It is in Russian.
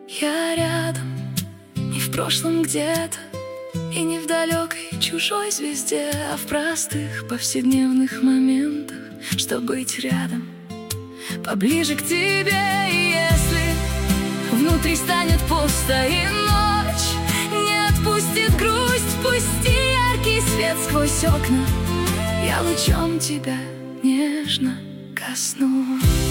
Я рядом, не в прошлом где-то, и не в далекой чужой звезде, а в простых повседневных моментах, что быть рядом, поближе к тебе. И если внутри станет пусто и ночь не отпустит грусть, пусти яркий свет сквозь окна, я лучом тебя нежно коснусь.